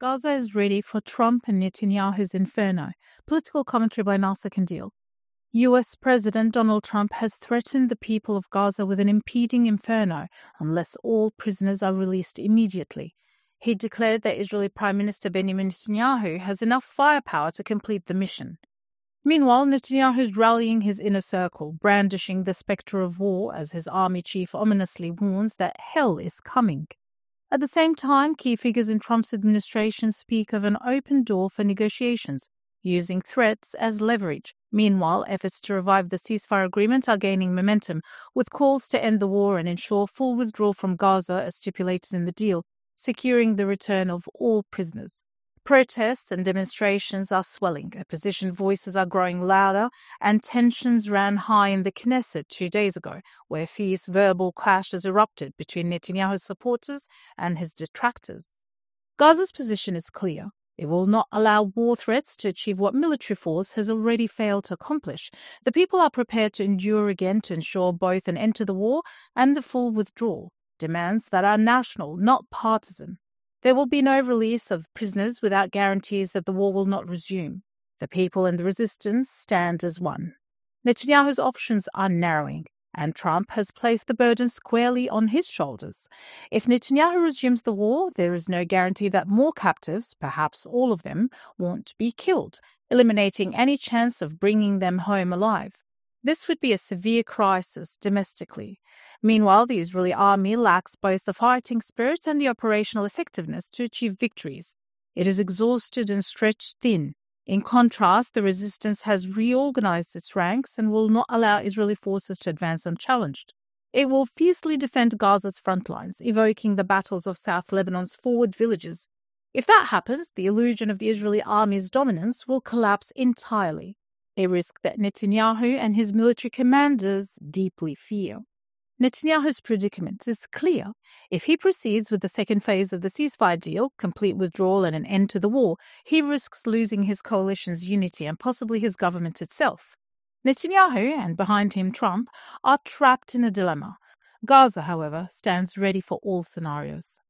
Gaza is ready for Trump and Netanyahu's inferno. Political commentary by Nasser Kandil. US President Donald Trump has threatened the people of Gaza with an impending inferno unless all prisoners are released immediately. He declared that Israeli Prime Minister Benjamin Netanyahu has enough firepower to complete the mission. Meanwhile, Netanyahu is rallying his inner circle, brandishing the spectre of war as his army chief ominously warns that hell is coming. At the same time, key figures in Trump's administration speak of an open door for negotiations, using threats as leverage. Meanwhile, efforts to revive the ceasefire agreement are gaining momentum, with calls to end the war and ensure full withdrawal from Gaza as stipulated in the deal, securing the return of all prisoners. Protests and demonstrations are swelling, opposition voices are growing louder, and tensions ran high in the Knesset 2 days ago, where fierce verbal clashes erupted between Netanyahu's supporters and his detractors. Gaza's position is clear. It will not allow war threats to achieve what military force has already failed to accomplish. The people are prepared to endure again to ensure both an end to the war and the full withdrawal, demands that are national, not partisan. There will be no release of prisoners without guarantees that the war will not resume. The people and the resistance stand as one. Netanyahu's options are narrowing, and Trump has placed the burden squarely on his shoulders. If Netanyahu resumes the war, there is no guarantee that more captives, perhaps all of them, won't be killed, eliminating any chance of bringing them home alive. This would be a severe crisis domestically. Meanwhile, the Israeli army lacks both the fighting spirit and the operational effectiveness to achieve victories. It is exhausted and stretched thin. In contrast, the resistance has reorganized its ranks and will not allow Israeli forces to advance unchallenged. It will fiercely defend Gaza's front lines, evoking the battles of South Lebanon's forward villages. If that happens, the illusion of the Israeli army's dominance will collapse entirely, a risk that Netanyahu and his military commanders deeply fear. Netanyahu's predicament is clear. If he proceeds with the second phase of the ceasefire deal, complete withdrawal and an end to the war, he risks losing his coalition's unity and possibly his government itself. Netanyahu, and behind him Trump, are trapped in a dilemma. Gaza, however, stands ready for all scenarios.